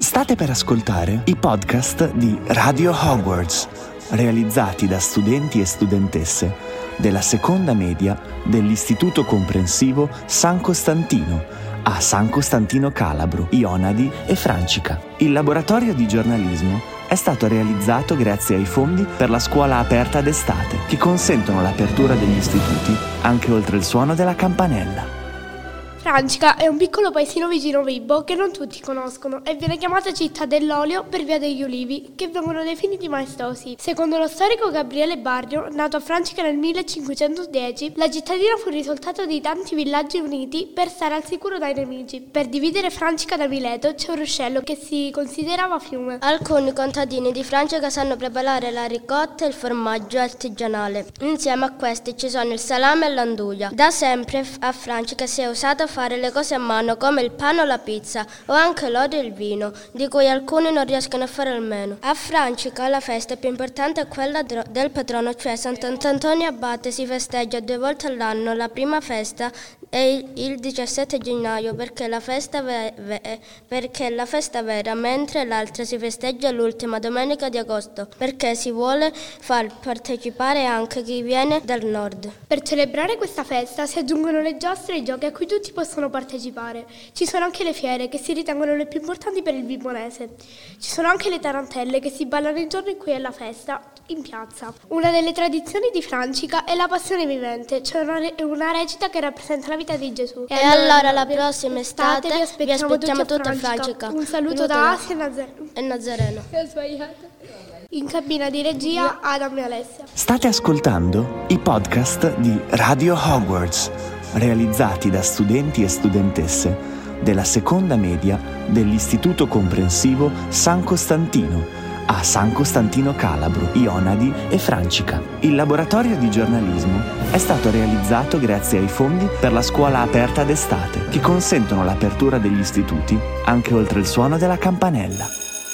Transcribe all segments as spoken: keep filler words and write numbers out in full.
State per ascoltare i podcast di Radio Hogwarts, realizzati da studenti e studentesse della seconda media dell'Istituto Comprensivo San Costantino a San Costantino Calabro, Ionadi e Francica. Il laboratorio di giornalismo è stato realizzato grazie ai fondi per la scuola aperta d'estate, che consentono l'apertura degli istituti anche oltre il suono della campanella. Francica è un piccolo paesino vicino Vibo che non tutti conoscono e viene chiamata città dell'olio per via degli ulivi, che vengono definiti maestosi. Secondo lo storico Gabriele Barrio, nato a Francica nel millecinquecentodieci, la cittadina fu il risultato di tanti villaggi uniti per stare al sicuro dai nemici. Per dividere Francica da Mileto c'è un ruscello che si considerava fiume. Alcuni contadini di Francica sanno preparare la ricotta e il formaggio artigianale. Insieme a questi ci sono il salame e l'anduia. Da sempre a Francica si è usato fare le cose a mano come il pane o la pizza, o anche l'olio e il vino, di cui alcuni non riescono a fare almeno. A Francica la festa più importante è quella del patrono, cioè Sant'Antonio Abate. Si festeggia due volte all'anno. La prima festa è il diciassette gennaio perché la festa ve- ve- perché la festa vera, mentre l'altra si festeggia l'ultima domenica di agosto, perché si vuole far partecipare anche chi viene dal nord. Per celebrare questa festa si aggiungono le giostre e i giochi a cui tutti possono partecipare. Ci sono anche le fiere, che si ritengono le più importanti per il vibonese. Ci sono anche le tarantelle, che si ballano il giorno in cui è la festa, in piazza. Una delle tradizioni di Francica è la passione vivente, cioè una, re- una recita che rappresenta la vita di Gesù. E, e allora la prossima estate vi aspettiamo, vi aspettiamo tutti a Francica. Francica. Un saluto da Asia e Nazareno. E Nazareno. Ho sbagliato. In cabina di regia Adam e Alessia. State ascoltando i podcast di Radio Hogwarts, realizzati da studenti e studentesse della seconda media dell'Istituto Comprensivo San Costantino a San Costantino Calabro, Ionadi e Francica. Il laboratorio di giornalismo è stato realizzato grazie ai fondi per la scuola aperta d'estate, che consentono l'apertura degli istituti anche oltre il suono della campanella.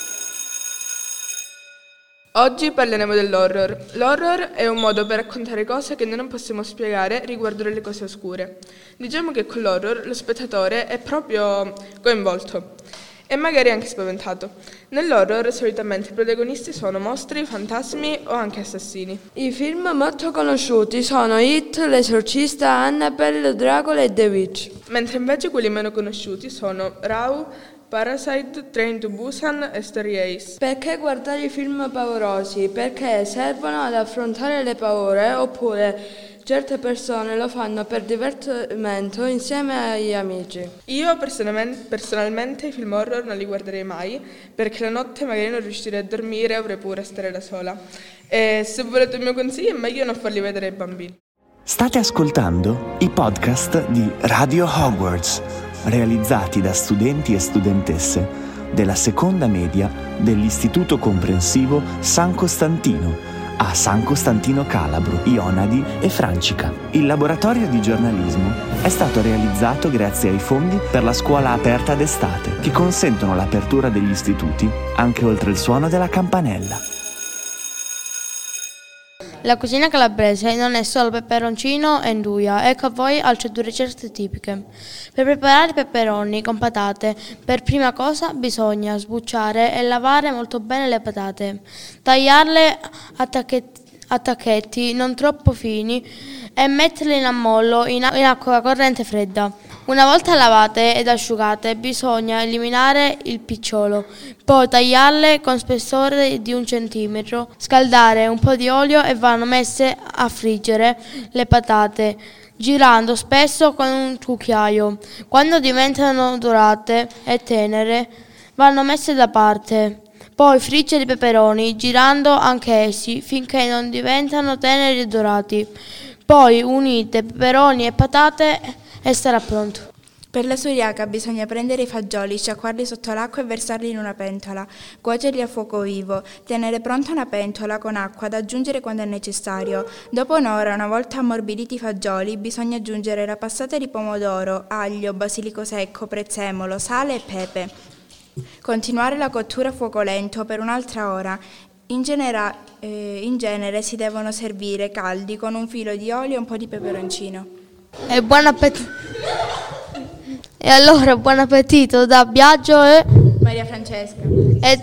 Oggi parleremo dell'horror. L'horror è un modo per raccontare cose che noi non possiamo spiegare riguardo le cose oscure. Diciamo che con l'horror lo spettatore è proprio coinvolto e magari anche spaventato. Nell'horror solitamente i protagonisti sono mostri, fantasmi o anche assassini. I film molto conosciuti sono It, L'Esorcista, Annabelle, Dracula e The Witch. Mentre invece quelli meno conosciuti sono Raw, Parasite, Train to Busan e Story Ace. Perché guardare i film paurosi? Perché servono ad affrontare le paure, oppure certe persone lo fanno per divertimento insieme agli amici. Io personalmente, personalmente i film horror non li guarderei mai, perché la notte magari non riuscirei a dormire, avrei paura a stare da sola. E se volete il mio consiglio è meglio non farli vedere ai bambini. State ascoltando i podcast di Radio Hogwarts, realizzati da studenti e studentesse della seconda media dell'Istituto Comprensivo San Costantino a San Costantino Calabro, Ionadi e Francica. Il laboratorio di giornalismo è stato realizzato grazie ai fondi per la scuola aperta d'estate, che consentono l'apertura degli istituti anche oltre il suono della campanella. La cucina calabrese non è solo peperoncino e nduja, ecco a voi altre due ricette tipiche. Per preparare i peperoni con patate, per prima cosa bisogna sbucciare e lavare molto bene le patate, tagliarle a tacchetti, a tacchetti non troppo fini e metterle in ammollo in, in acqua corrente fredda. Una volta lavate ed asciugate bisogna eliminare il picciolo, poi tagliarle con spessore di un centimetro, scaldare un po' di olio e vanno messe a friggere le patate, girando spesso con un cucchiaio. Quando diventano dorate e tenere vanno messe da parte. Poi friggere i peperoni, girando anche essi finché non diventano teneri e dorati. Poi unite peperoni e patate e sarà pronto. Per la suriaca bisogna prendere i fagioli, sciacquarli sotto l'acqua e versarli in una pentola, cuocerli a fuoco vivo, tenere pronta una pentola con acqua da aggiungere quando è necessario. Dopo un'ora, una volta ammorbiditi i fagioli, bisogna aggiungere la passata di pomodoro, aglio, basilico secco, prezzemolo, sale e pepe. Continuare la cottura a fuoco lento per un'altra ora. In, genera, eh, in genere si devono servire caldi con un filo di olio e un po' di peperoncino. E buon appetito! E allora buon appetito da Biagio e... Maria Francesca. E,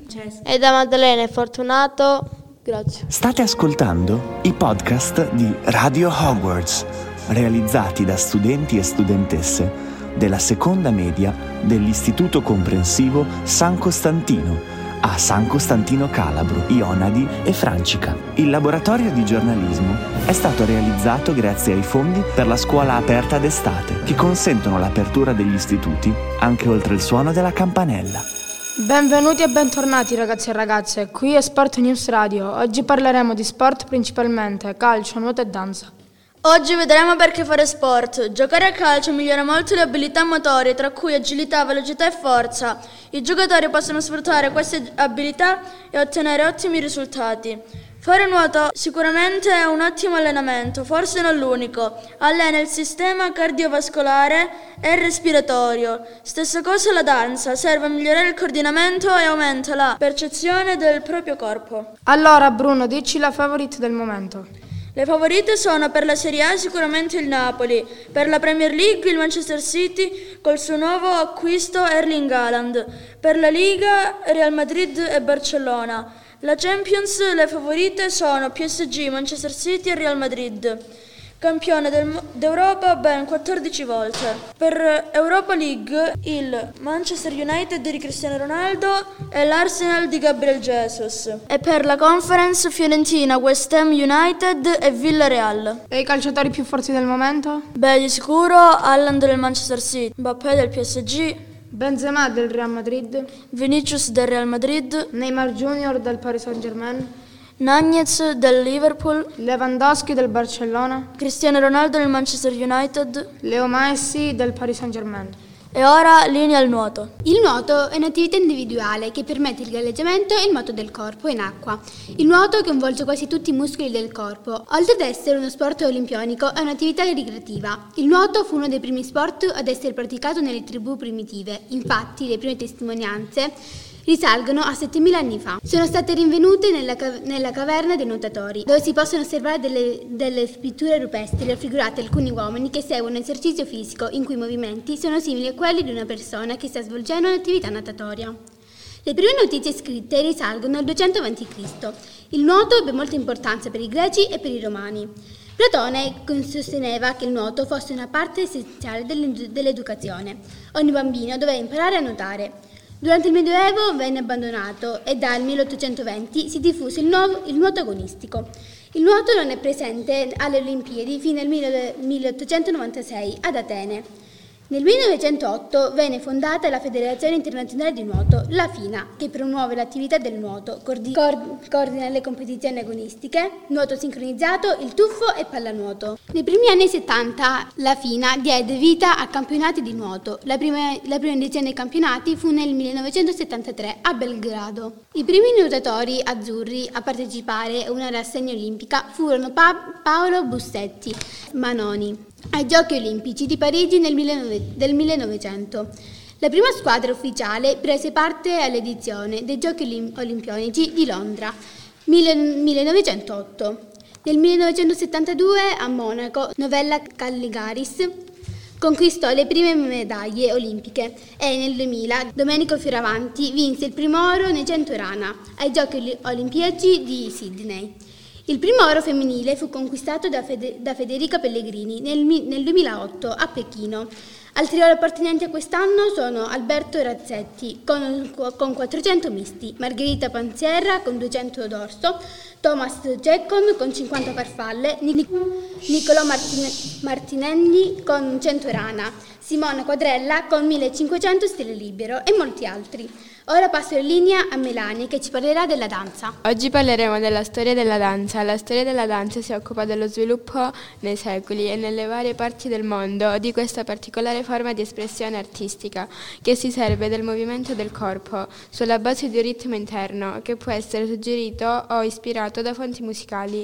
e da Maddalena e Fortunato. Grazie. State ascoltando i podcast di Radio Hogwarts, realizzati da studenti e studentesse della seconda media dell'Istituto Comprensivo San Costantino a San Costantino Calabro, Ionadi e Francica. Il laboratorio di giornalismo è stato realizzato grazie ai fondi per la scuola aperta d'estate, che consentono l'apertura degli istituti anche oltre il suono della campanella. Benvenuti e bentornati ragazzi e ragazze, qui è Sport News Radio. Oggi parleremo di sport principalmente, calcio, nuoto e danza. Oggi vedremo perché fare sport. Giocare a calcio migliora molto le abilità motorie, tra cui agilità, velocità e forza. I giocatori possono sfruttare queste abilità e ottenere ottimi risultati. Fare nuoto sicuramente è un ottimo allenamento, forse non l'unico. Allena il sistema cardiovascolare e respiratorio. Stessa cosa la danza, serve a migliorare il coordinamento e aumenta la percezione del proprio corpo. Allora Bruno, dici la favorita del momento. Le favorite sono per la Serie A sicuramente il Napoli, per la Premier League il Manchester City col suo nuovo acquisto Erling Haaland, per la Liga Real Madrid e Barcellona. La Champions le favorite sono P S G, Manchester City e Real Madrid. Campione del, d'Europa ben quattordici volte. Per Europa League il Manchester United di Cristiano Ronaldo e l'Arsenal di Gabriel Jesus. E per la Conference Fiorentina, West Ham United e Villarreal. E i calciatori più forti del momento? Beh, di sicuro Haaland del Manchester City, Mbappé del P S G, Benzema del Real Madrid, Vinicius del Real Madrid, Neymar Junior del Paris Saint-Germain, Nunez del Liverpool, Lewandowski del Barcellona, Cristiano Ronaldo del Manchester United, Leo Messi del Paris Saint-Germain. E ora linea al nuoto. Il nuoto è un'attività individuale che permette il galleggiamento e il moto del corpo in acqua. Il nuoto coinvolge quasi tutti i muscoli del corpo. Oltre ad essere uno sport olimpionico, è un'attività ricreativa. Il nuoto fu uno dei primi sport ad essere praticato nelle tribù primitive. Infatti, le prime testimonianze risalgono a settemila anni fa. Sono state rinvenute nella, ca- nella caverna dei nuotatori, dove si possono osservare delle, delle pitture rupestri raffigurate alcuni uomini che seguono un esercizio fisico in cui i movimenti sono simili a quelli di una persona che sta svolgendo un'attività natatoria. Le prime notizie scritte risalgono al duecento avanti Cristo Il nuoto ebbe molta importanza per i greci e per i romani. Platone sosteneva che il nuoto fosse una parte essenziale dell'educazione. Ogni bambino doveva imparare a nuotare. Durante il Medioevo venne abbandonato e dal milleottocentoventi si diffuse il, nuovo, il nuoto agonistico. Il nuoto non è presente alle Olimpiadi fino al milleottocentonovantasei ad Atene. Nel millenovecentootto venne fondata la Federazione Internazionale di Nuoto, la FINA, che promuove l'attività del nuoto, coordi- coordina le competizioni agonistiche, nuoto sincronizzato, il tuffo e pallanuoto. Nei primi anni settanta la FINA diede vita a campionati di nuoto. La prima, la prima edizione dei campionati fu nel millenovecentosettantatré a Belgrado. I primi nuotatori azzurri a partecipare a una rassegna olimpica furono pa- Paolo Bussetti Manoni ai Giochi Olimpici di Parigi nel millenove- del millenovecento. La prima squadra ufficiale prese parte all'edizione dei Giochi Olim- Olimpionici di Londra mille- millenovecentootto. Nel millenovecentosettantadue a Monaco Novella Calligaris conquistò le prime medaglie olimpiche e nel duemila Domenico Fioravanti vinse il primo oro nei cento rana ai Giochi Olimpici di Sydney. Il primo oro femminile fu conquistato da, Fede- da Federica Pellegrini nel, nel duemilaotto a Pechino. Altri ori appartenenti a quest'anno sono Alberto Razzetti con, con quattrocento misti, Margherita Panzerra con duecento d'orso, Thomas Ceccon con cinquanta farfalle, Nic- Niccolò Martine- Martinelli con cento rana, Simona Quadrella con millecinquecento stile libero e molti altri. Ora passo in linea a Melanie che ci parlerà della danza. Oggi parleremo della storia della danza. La storia della danza si occupa dello sviluppo nei secoli e nelle varie parti del mondo di questa particolare forma di espressione artistica che si serve del movimento del corpo sulla base di un ritmo interno che può essere suggerito o ispirato da fonti musicali.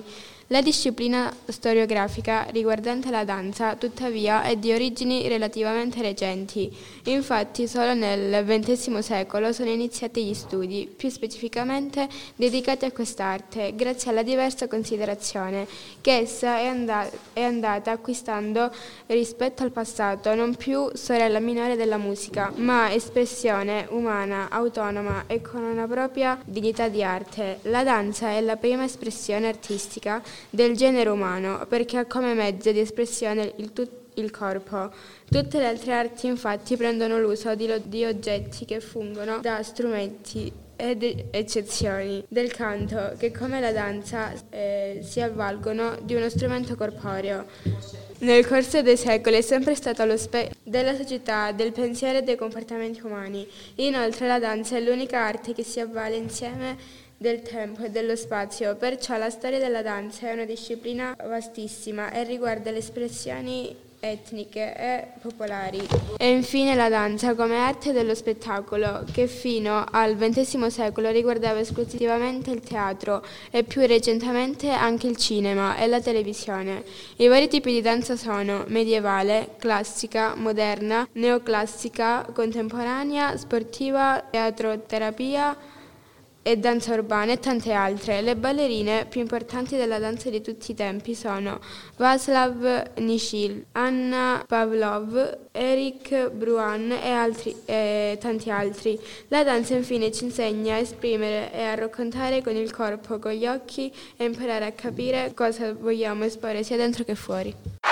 La disciplina storiografica riguardante la danza, tuttavia, è di origini relativamente recenti. Infatti, solo nel ventesimo secolo sono iniziati gli studi, più specificamente dedicati a quest'arte, grazie alla diversa considerazione che essa è, and- è andata acquistando rispetto al passato, non più sorella minore della musica, ma espressione umana, autonoma e con una propria dignità di arte. La danza è la prima espressione artistica del genere umano perché ha come mezzo di espressione il, tut- il corpo. Tutte le altre arti infatti prendono l'uso di, lo- di oggetti che fungono da strumenti ed eccezioni del canto che come la danza eh, si avvalgono di uno strumento corporeo. Nel corso dei secoli è sempre stato allo specchio della società, del pensiero e dei comportamenti umani. Inoltre la danza è l'unica arte che si avvale insieme del tempo e dello spazio, perciò la storia della danza è una disciplina vastissima e riguarda le espressioni etniche e popolari. E infine la danza come arte dello spettacolo, che fino al ventesimo secolo riguardava esclusivamente il teatro e più recentemente anche il cinema e la televisione. I vari tipi di danza sono medievale, classica, moderna, neoclassica, contemporanea, sportiva, teatroterapia e danza urbana e tante altre. Le ballerine più importanti della danza di tutti i tempi sono Václav Ničil, Anna Pavlov, Eric Bruan e, altri, e tanti altri. La danza infine ci insegna a esprimere e a raccontare con il corpo, con gli occhi e imparare a capire cosa vogliamo esporre sia dentro che fuori.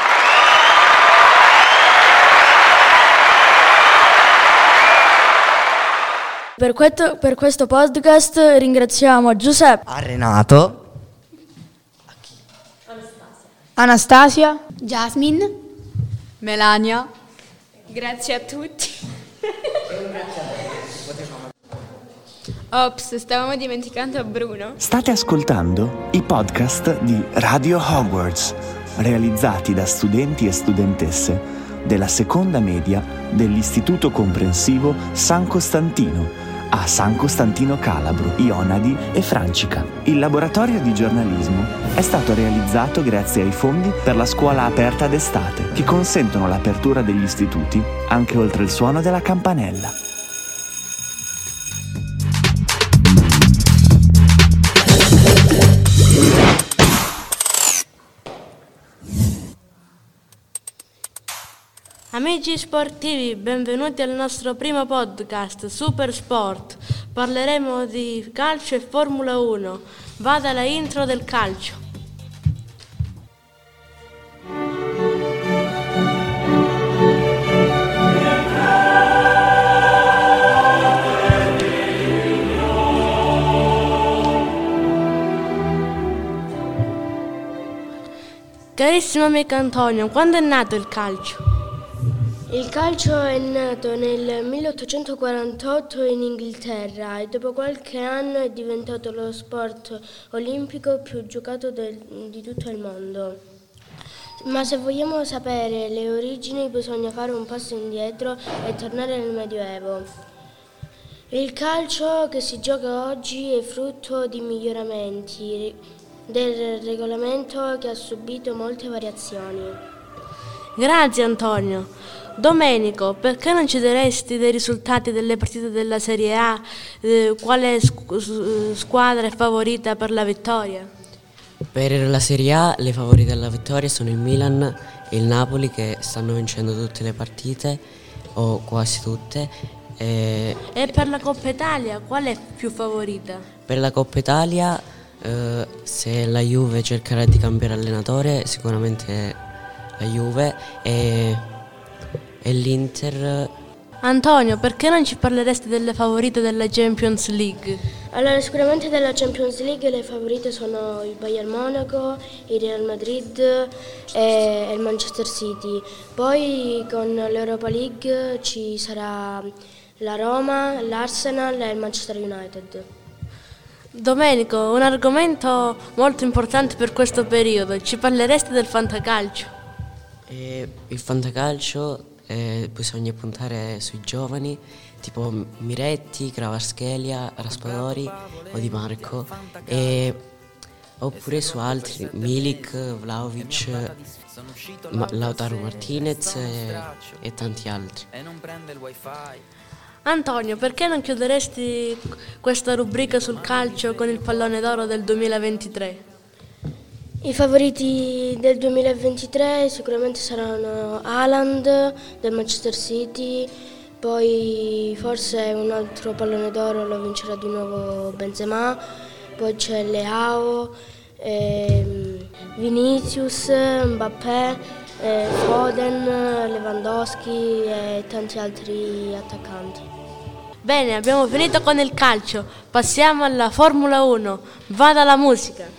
Per questo, per questo podcast ringraziamo Giuseppe, a Renato, Anastasia, Jasmine, Melania. Grazie a tutti. Ops, stavamo dimenticando Bruno. State ascoltando i podcast di Radio Hogwarts, realizzati da studenti e studentesse della seconda media dell'Istituto Comprensivo San Costantino a San Costantino Calabro, Ionadi e Francica. Il laboratorio di giornalismo è stato realizzato grazie ai fondi per la scuola aperta d'estate, che consentono l'apertura degli istituti anche oltre il suono della campanella. Amici sportivi, benvenuti al nostro primo podcast Super Sport. Parleremo di calcio e Formula uno. Vada la intro del calcio. Carissimo amico Antonio, quando è nato il calcio? Il calcio è nato nel milleottocentoquarantotto in Inghilterra e dopo qualche anno è diventato lo sport olimpico più giocato del, di tutto il mondo. Ma se vogliamo sapere le origini bisogna fare un passo indietro e tornare nel Medioevo. Il calcio che si gioca oggi è frutto di miglioramenti del regolamento che ha subito molte variazioni. Grazie Antonio. Domenico, perché non ci daresti dei risultati delle partite della Serie A? Eh, quale squ- squadra è favorita per la vittoria? Per la Serie A le favorite alla vittoria sono il Milan e il Napoli, che stanno vincendo tutte le partite, o quasi tutte. E, e per la Coppa Italia qual è più favorita? Per la Coppa Italia, eh, se la Juve cercherà di cambiare allenatore, sicuramente la Juve e, e l'Inter. Antonio, perché non ci parleresti delle favorite della Champions League? Allora, sicuramente della Champions League le favorite sono il Bayern Monaco, il Real Madrid e il Manchester City. Poi con l'Europa League ci sarà la Roma, l'Arsenal e il Manchester United. Domenico, un argomento molto importante per questo periodo, ci parleresti del fantacalcio? E il fantacalcio eh, bisogna puntare sui giovani, tipo Miretti, Kvaratskhelia, Raspadori o Di Marco, e oppure su altri, Milik, Vlahovic, Ma- Lautaro Martinez e, e tanti altri. Antonio, perché non chiuderesti questa rubrica sul calcio con il pallone d'oro del duemilaventitré? I favoriti del duemilaventitré sicuramente saranno Haaland del Manchester City, poi forse un altro pallone d'oro lo vincerà di nuovo Benzema, poi c'è Leao, ehm, Vinicius, Mbappé, eh, Foden, Lewandowski e tanti altri attaccanti. Bene, abbiamo finito con il calcio, passiamo alla Formula uno. Vada la musica.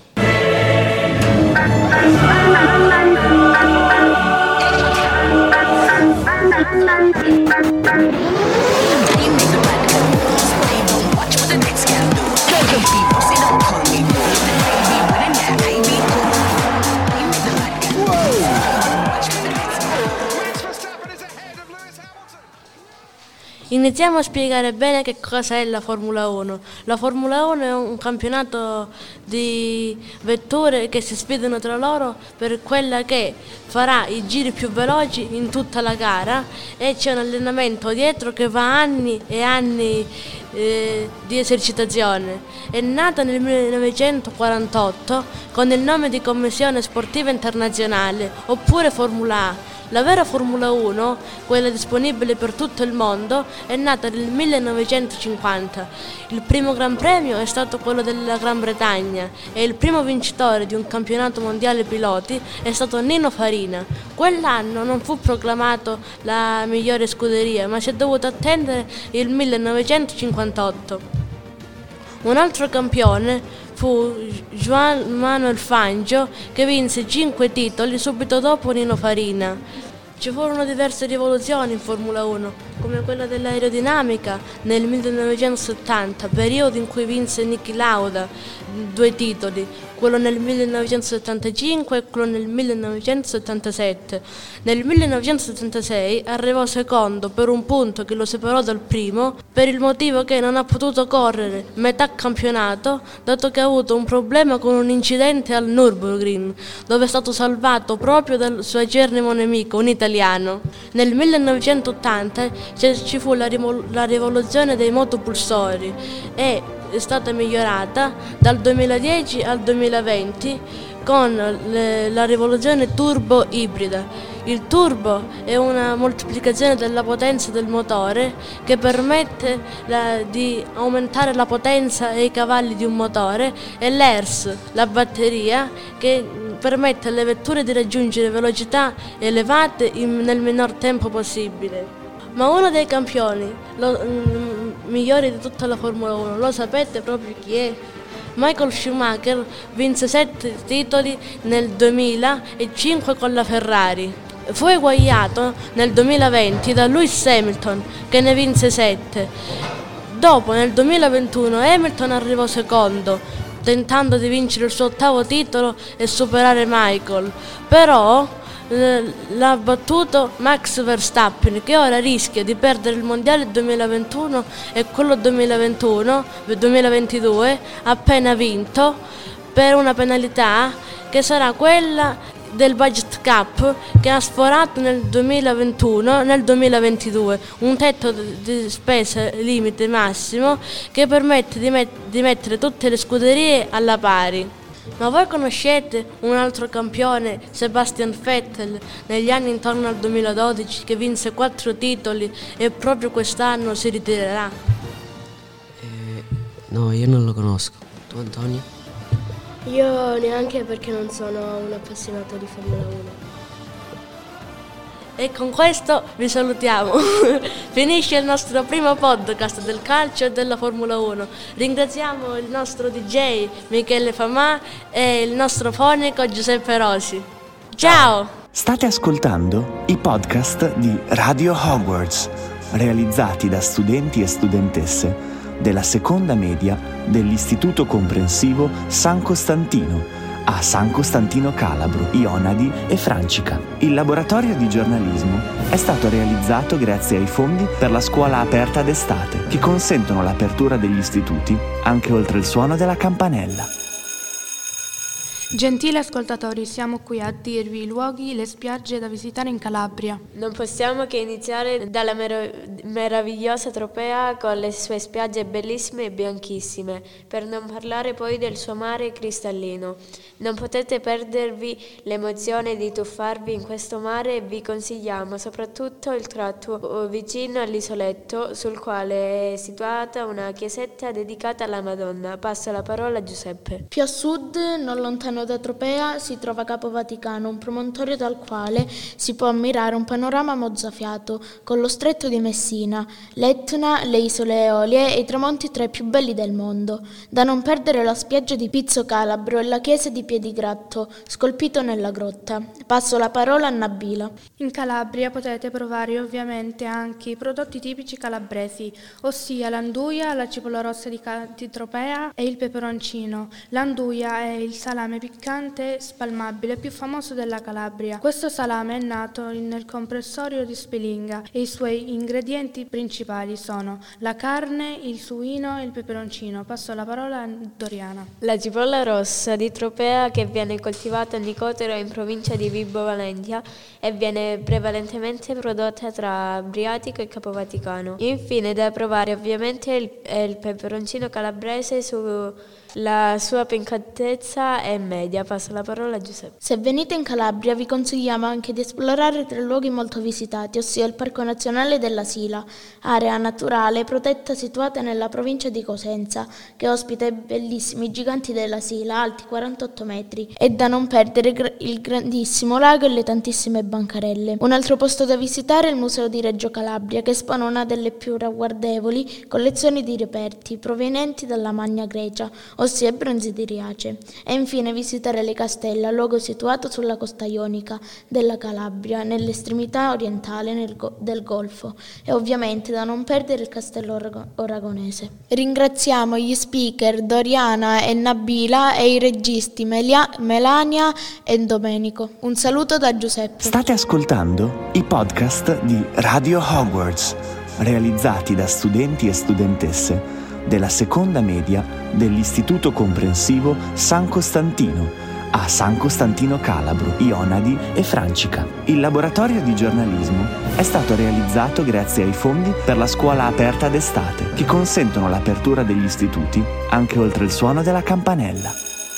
Iniziamo a spiegare bene che cosa è la Formula uno. La Formula uno è un campionato di vetture che si sfidano tra loro per quella che farà i giri più veloci in tutta la gara, e c'è un allenamento dietro che va anni e anni eh, di esercitazione. È nata nel millenovecentoquarantotto con il nome di Commissione Sportiva Internazionale, oppure Formula A. La vera Formula uno, quella disponibile per tutto il mondo, è nata nel millenovecentocinquanta. Il primo Gran Premio è stato quello della Gran Bretagna e il primo vincitore di un campionato mondiale piloti è stato Nino Farina. Quell'anno non fu proclamato la migliore scuderia, ma si è dovuto attendere il millenovecentocinquantotto. Un altro campione fu Juan Manuel Fangio, che vinse cinque titoli subito dopo Nino Farina. Ci furono diverse rivoluzioni in Formula uno, come quella dell'aerodinamica nel millenovecentosettanta, periodo in cui vinse Niki Lauda due titoli, quello nel millenovecentosettantacinque e quello nel millenovecentosettantasette. Nel millenovecentosettantasei arrivò secondo per un punto che lo separò dal primo, per il motivo che non ha potuto correre metà campionato, dato che ha avuto un problema con un incidente al Nürburgring, dove è stato salvato proprio dal suo acerrimo nemico, un italiano. Nel millenovecentottanta ci fu la, la rivoluzione dei motopulsori e è stata migliorata dal duemiladieci al duemilaventi con le, la rivoluzione turbo ibrida. Il turbo è una moltiplicazione della potenza del motore che permette la, di aumentare la potenza e i cavalli di un motore, e l'E R S, la batteria, che permette alle vetture di raggiungere velocità elevate in, nel minor tempo possibile. Ma uno dei campioni lo, mm, migliori di tutta la Formula uno, lo sapete proprio chi è? Michael Schumacher vinse sette titoli nel duemila e cinque con la Ferrari. Fu eguagliato nel duemilaventi da Lewis Hamilton, che ne vinse sette. Dopo, nel duemilaventuno, Hamilton arrivò secondo, tentando di vincere il suo ottavo titolo e superare Michael. Però l'ha battuto Max Verstappen, che ora rischia di perdere il mondiale duemilaventuno e quello duemilaventuno, duemilaventidue, appena vinto, per una penalità che sarà quella del budget cap, che ha sforato nel duemilaventuno, nel duemilaventidue, un tetto di spesa limite massimo che permette di, met- di mettere tutte le scuderie alla pari. Ma voi conoscete un altro campione, Sebastian Vettel, negli anni intorno al duemiladodici, che vinse quattro titoli e proprio quest'anno si ritirerà? Eh, no, io non lo conosco. Tu, Antonio? Io neanche, perché non sono un appassionato di Formula uno. E con questo vi salutiamo. Finisce il nostro primo podcast del calcio e della Formula uno. Ringraziamo il nostro D J Michele Famà e il nostro fonico Giuseppe Rosi. Ciao! State ascoltando i podcast di Radio Hogwarts, realizzati da studenti e studentesse della seconda media dell'Istituto Comprensivo San Costantino a San Costantino Calabro, Ionadi e Francica. Il laboratorio di giornalismo è stato realizzato grazie ai fondi per la scuola aperta d'estate, che consentono l'apertura degli istituti anche oltre il suono della campanella. Gentili ascoltatori, siamo qui a dirvi i luoghi, le spiagge da visitare in Calabria. Non possiamo che iniziare dalla mer- meravigliosa Tropea con le sue spiagge bellissime e bianchissime, per non parlare poi del suo mare cristallino. Non potete perdervi l'emozione di tuffarvi in questo mare e vi consigliamo soprattutto il tratto vicino all'isoletto sul quale è situata una chiesetta dedicata alla Madonna. Passo la parola a Giuseppe. Più a sud, non lontano da Tropea, si trova Capo Vaticano, un promontorio dal quale si può ammirare un panorama mozzafiato con lo stretto di Messina, l'Etna, le isole Eolie e i tramonti tra i più belli del mondo. Da non perdere la spiaggia di Pizzo Calabro e la chiesa di Piedigratto, scolpito nella grotta. Passo la parola a Nabila. In Calabria potete provare ovviamente anche i prodotti tipici calabresi, ossia l'anduia, la cipolla rossa di, Ca- di Tropea e il peperoncino. L'anduia è il salame piccante spalmabile più famoso della Calabria. Questo salame è nato nel comprensorio di Spelinga e i suoi ingredienti principali sono la carne, il suino e il peperoncino. Passo la parola a Doriana. La cipolla rossa di Tropea, che viene coltivata a Nicotero in provincia di Vibo Valentia e viene prevalentemente prodotta tra Briatico e Capo Vaticano. Infine da provare ovviamente il, il peperoncino calabrese su la sua piccantezza è media. Passo la parola a Giuseppe. Se venite in Calabria vi consigliamo anche di esplorare tre luoghi molto visitati, ossia il Parco Nazionale della Sila, area naturale protetta situata nella provincia di Cosenza, che ospita i bellissimi giganti della Sila, alti quarantotto metri, e da non perdere il grandissimo lago e le tantissime bancarelle. Un altro posto da visitare è il Museo di Reggio Calabria, che espone una delle più ragguardevoli collezioni di reperti provenienti dalla Magna Grecia, ossia i bronzi di Riace. E infine visitare le Castella, luogo situato sulla costa ionica della Calabria, nell'estremità orientale nel go- del Golfo, e ovviamente da non perdere il Castello Orago- Oragonese. Ringraziamo gli speaker Doriana e Nabila e i registi Melia- Melania e Domenico. Un saluto da Giuseppe. State ascoltando i podcast di Radio Hogwarts, realizzati da studenti e studentesse della seconda media dell'Istituto Comprensivo San Costantino a San Costantino Calabro, Ionadi e Francica. Il laboratorio di giornalismo è stato realizzato grazie ai fondi per la scuola aperta d'estate, che consentono l'apertura degli istituti anche oltre il suono della campanella.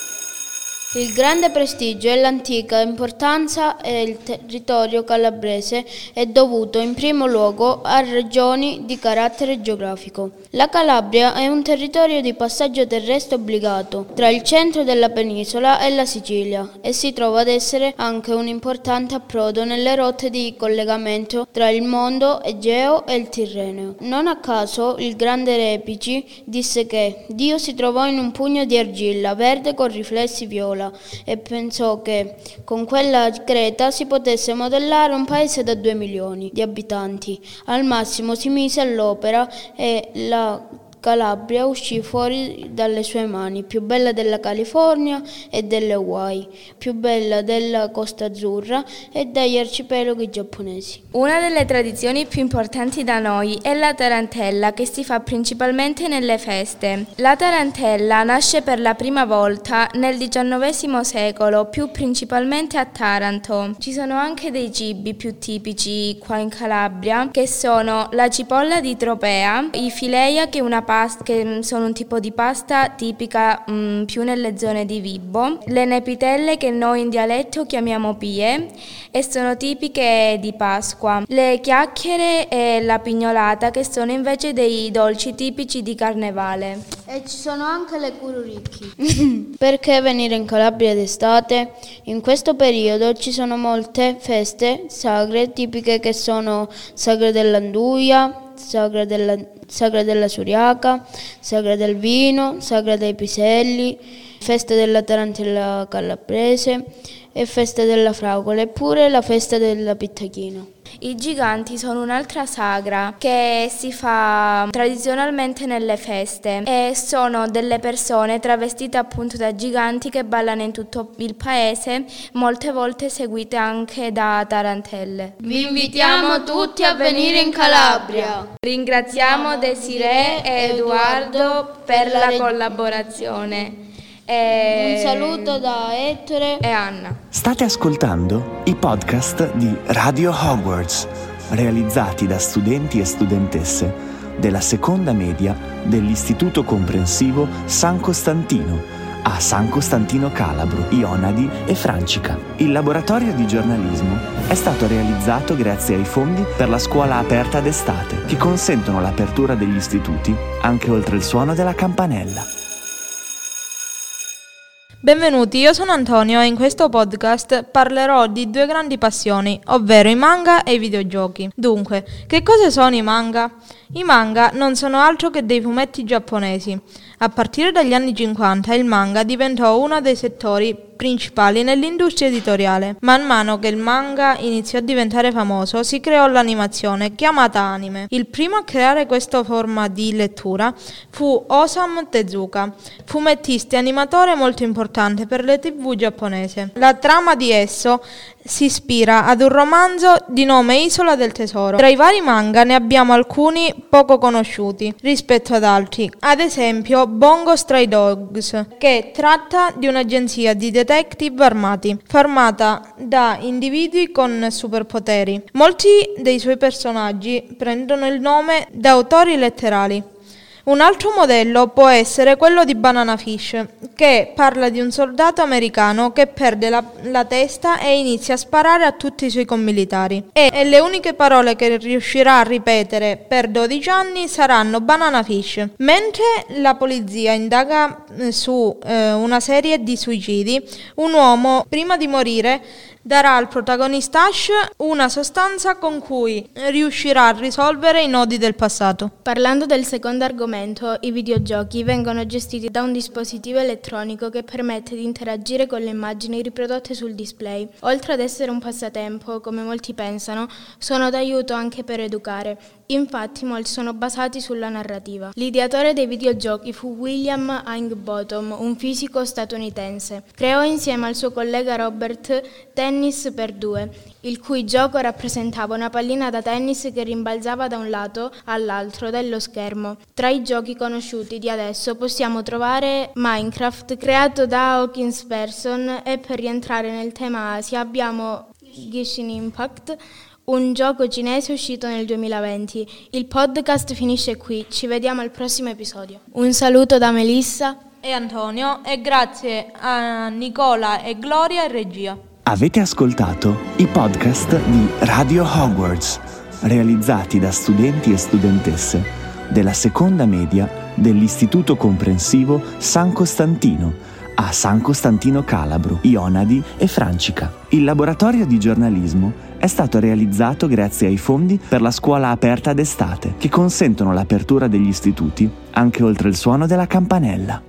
Il grande prestigio e l'antica importanza del territorio calabrese è dovuto in primo luogo a ragioni di carattere geografico. La Calabria è un territorio di passaggio terrestre obbligato tra il centro della penisola e la Sicilia e si trova ad essere anche un importante approdo nelle rotte di collegamento tra il mondo Egeo e il Tirreneo. Non a caso il grande Repici disse che Dio si trovò in un pugno di argilla verde con riflessi viola e pensò che con quella creta si potesse modellare un paese da due milioni di abitanti. Al massimo si mise all'opera e la Calabria uscì fuori dalle sue mani, più bella della California e delle Hawaii, più bella della Costa Azzurra e degli arcipelaghi giapponesi. Una delle tradizioni più importanti da noi è la tarantella, che si fa principalmente nelle feste. La tarantella nasce per la prima volta nel diciannovesimo secolo, più principalmente a Taranto. Ci sono anche dei cibi più tipici qua in Calabria, che sono la cipolla di Tropea, i fileia, che è una pasta, che sono un tipo di pasta tipica mh, più nelle zone di Vibo, le nepitelle, che noi in dialetto chiamiamo pie e sono tipiche di Pasqua, le chiacchiere e la pignolata, che sono invece dei dolci tipici di Carnevale. E ci sono anche le cururicchi. Perché venire in Calabria d'estate? In questo periodo ci sono molte feste sacre tipiche, che sono Sagra dell'Anduia, Sagra della, Sagra della Suriaca, Sagra del Vino, Sagra dei Piselli, Festa della Tarantella Calabrese e Festa della Fragola, eppure la Festa della Pittachina. I giganti sono un'altra sagra che si fa tradizionalmente nelle feste e sono delle persone travestite appunto da giganti che ballano in tutto il paese, molte volte seguite anche da tarantelle. Vi invitiamo tutti a venire in Calabria. Ringraziamo Desiree e Edoardo per la collaborazione. E... Un saluto da Ettore e Anna. State ascoltando i podcast di Radio Hogwarts, realizzati da studenti e studentesse della seconda media dell'Istituto Comprensivo San Costantino a San Costantino Calabro, Ionadi e Francica. Il laboratorio di giornalismo è stato realizzato grazie ai fondi per la scuola aperta d'estate, che consentono l'apertura degli istituti anche oltre il suono della campanella. Benvenuti, io sono Antonio e in questo podcast parlerò di due grandi passioni, ovvero i manga e i videogiochi. Dunque, che cosa sono i manga? I manga non sono altro che dei fumetti giapponesi. A partire dagli anni cinquanta il manga diventò uno dei settori principali nell'industria editoriale. Man mano che il manga iniziò a diventare famoso, si creò l'animazione, chiamata anime. Il primo a creare questa forma di lettura fu Osamu Tezuka, fumettista e animatore molto importante per le tivù giapponese. La trama di esso si ispira ad un romanzo di nome Isola del Tesoro. Tra i vari manga ne abbiamo alcuni poco conosciuti rispetto ad altri, ad esempio Bungo Stray Dogs, che tratta di un'agenzia di detective armati formata da individui con superpoteri. Molti dei suoi personaggi prendono il nome da autori letterali. Un altro modello può essere quello di Banana Fish, che parla di un soldato americano che perde la, la testa e inizia a sparare a tutti i suoi commilitari. E, e le uniche parole che riuscirà a ripetere per dodici anni saranno Banana Fish. Mentre la polizia indaga su eh, una serie di suicidi, un uomo, prima di morire, darà al protagonista Ash una sostanza con cui riuscirà a risolvere i nodi del passato. Parlando del secondo argomento, i videogiochi vengono gestiti da un dispositivo elettronico che permette di interagire con le immagini riprodotte sul display. Oltre ad essere un passatempo, come molti pensano, sono d'aiuto anche per educare. Infatti molti sono basati sulla narrativa. L'ideatore dei videogiochi fu William Higginbotham, un fisico statunitense. Creò insieme al suo collega Robert Tennis per due, il cui gioco rappresentava una pallina da tennis che rimbalzava da un lato all'altro dello schermo. Tra i giochi conosciuti di adesso possiamo trovare Minecraft, creato da Hawkins Person, e per rientrare nel tema Asia abbiamo Genshin Impact, un gioco cinese uscito nel duemilaventi. Il podcast finisce qui, ci vediamo al prossimo episodio. Un saluto da Melissa e Antonio e grazie a Nicola e Gloria in regia. Avete ascoltato i podcast di Radio Hogwarts, realizzati da studenti e studentesse della seconda media dell'Istituto Comprensivo San Costantino a San Costantino Calabro, Ionadi e Francica. Il laboratorio di giornalismo è stato realizzato grazie ai fondi per la scuola aperta d'estate, che consentono l'apertura degli istituti anche oltre il suono della campanella.